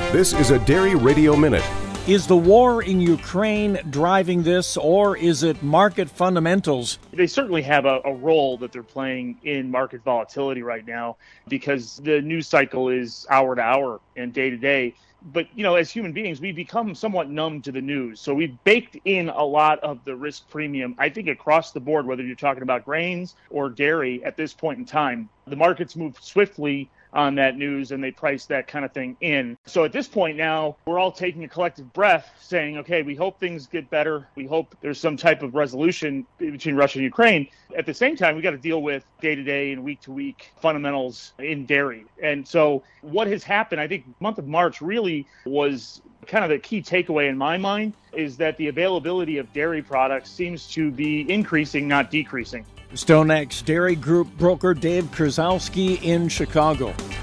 This is a Dairy Radio Minute. Is the war in Ukraine driving this, or is it market fundamentals? They certainly have a role that they're playing in market volatility right now because the news cycle is hour to hour and day to day. But, as human beings, we become somewhat numb to the news. So we've baked in a lot of the risk premium, I think, across the board, whether you're talking about grains or dairy at this point in time. The markets move swiftly on that news and they price that kind of thing in. So at this point now, we're all taking a collective breath saying, okay, we hope things get better. We hope there's some type of resolution between Russia and Ukraine. At the same time, we got to deal with day-to-day and week-to-week fundamentals in dairy. And so what has happened, I think month of March really was kind of the key takeaway in my mind is that the availability of dairy products seems to be increasing, not decreasing. StoneX Dairy Group broker Dave Krasowski in Chicago.